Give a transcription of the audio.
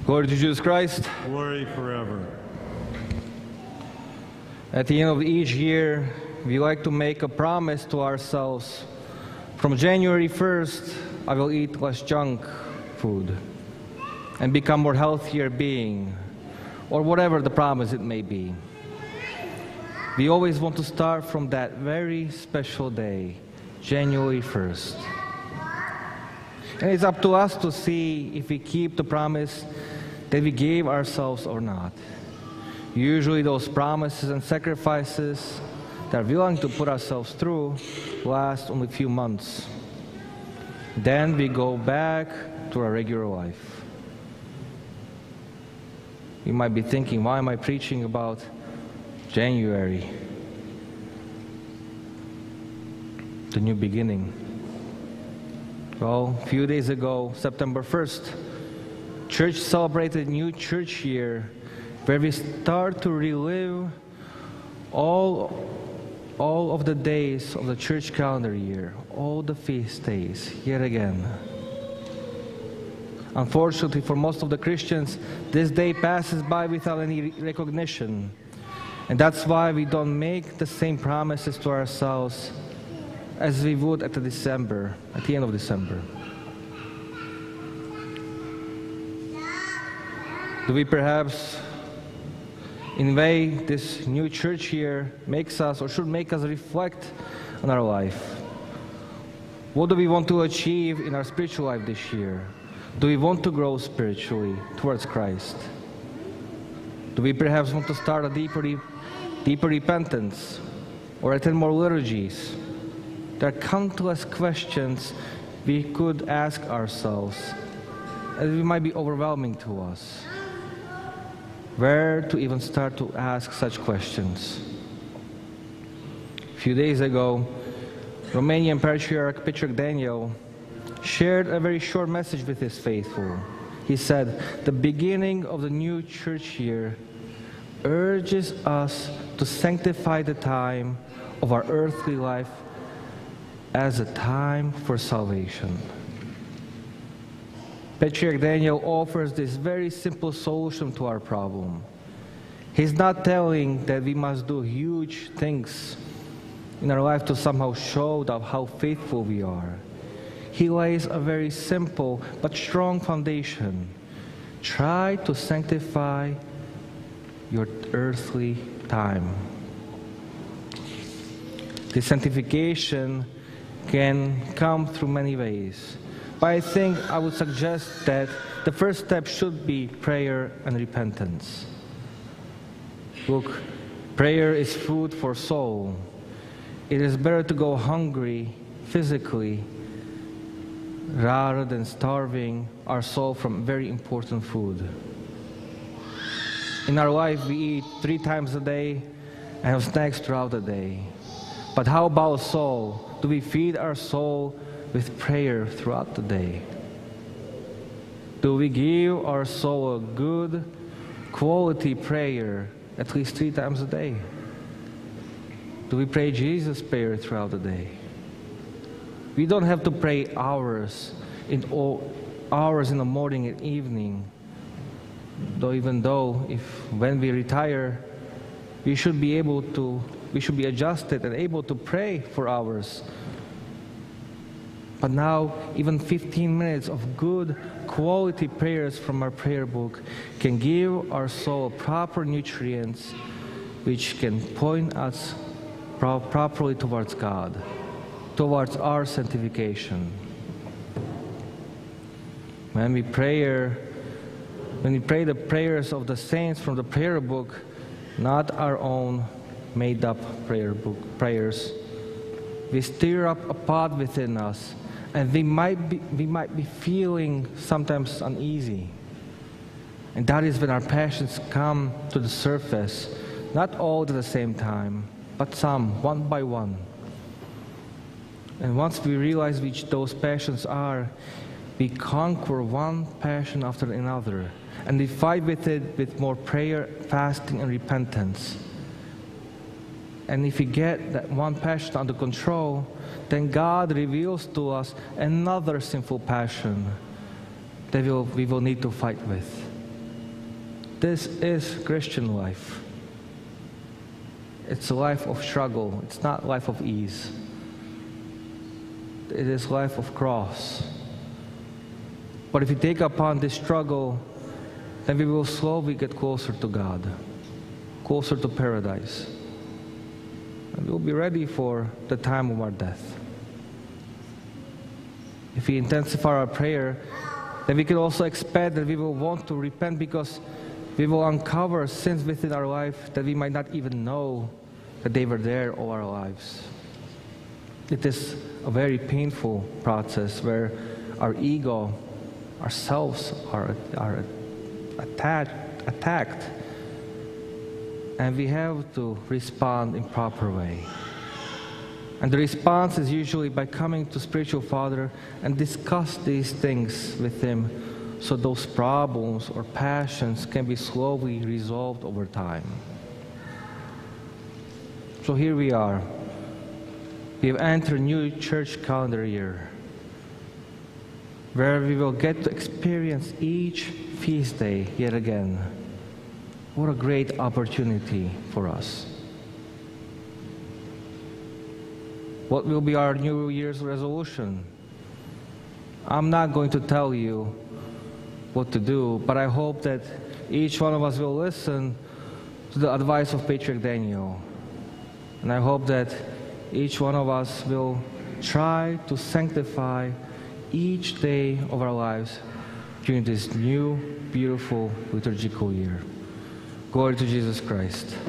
Glory to Jesus Christ. Glory forever. At the end of each year, we like to make a promise to ourselves. From January 1st, I will eat less junk food and become more healthier being, or whatever the promise it may be. We always want to start from that very special day, January 1st. And it's up to us to see if we keep the promise that we gave ourselves or not. Usually those promises and sacrifices that we're willing to put ourselves through last only a few months. Then we go back to our regular life. You might be thinking, why am I preaching about January? The new beginning. Well, a few days ago, September 1st, church celebrated new church year where we start to relive all of the days of the church calendar year, all the feast days, yet again. Unfortunately, for most of the Christians, this day passes by without any recognition. And that's why we don't make the same promises to ourselves as we would at the end of December. Do we perhaps, in a way, this new church year makes us, or should make us, reflect on our life? What do we want to achieve in our spiritual life this year? Do we want to grow spiritually towards Christ? Do we perhaps want to start a deeper repentance, or attend more liturgies? There are countless questions we could ask ourselves, and it might be overwhelming to us. Where to even start to ask such questions? A few days ago, Romanian Patriarch Petre Daniel shared a very short message with his faithful. He said, "The beginning of the new church year urges us to sanctify the time of our earthly life as a time for salvation." Patriarch Daniel offers this very simple solution to our problem. He's not telling that we must do huge things in our life to somehow show how faithful we are. He lays a very simple but strong foundation. Try to sanctify your earthly time. This sanctification can come through many ways. But I think I would suggest that the first step should be prayer and repentance. Look, prayer is food for soul. It is better to go hungry physically rather than starving our soul from very important food. In our life, we eat 3 times a day and have snacks throughout the day. But how about soul? Do we feed our soul with prayer throughout the day? Do we give our soul a good, quality prayer at least 3 times a day? Do we pray Jesus' prayer throughout the day? We don't have to pray hours in the morning and evening. Even though when we retire, we should be adjusted and able to pray for hours. But now, even 15 minutes of good, quality prayers from our prayer book can give our soul proper nutrients which can point us properly towards God, towards our sanctification. When we pray the prayers of the saints from the prayer book, not our own made-up prayers, we stir up a pot within us, and we might be feeling sometimes uneasy. And that is when our passions come to the surface, not all at the same time, but some, one by one. And once we realize which those passions are, we conquer one passion after another, and we fight with it with more prayer, fasting, and repentance. And if we get that one passion under control, then God reveals to us another sinful passion that we will need to fight with. This is Christian life. It's a life of struggle. It's not a life of ease. It is a life of cross. But if we take upon this struggle, then we will slowly get closer to God, closer to paradise. And we'll be ready for the time of our death. If we intensify our prayer, then we can also expect that we will want to repent, because we will uncover sins within our life that we might not even know that they were there all our lives. It is a very painful process where our ego, ourselves are attacked, and we have to respond in proper way. And the response is usually by coming to spiritual father and discuss these things with him, so those problems or passions can be slowly resolved over time. So here we are. We have entered a new church calendar year, where we will get to experience each feast day yet again. What a great opportunity for us. What will be our New Year's resolution? I'm not going to tell you what to do, but I hope that each one of us will listen to the advice of Patriarch Daniel. And I hope that each one of us will try to sanctify each day of our lives during this new, beautiful liturgical year. Glory to Jesus Christ.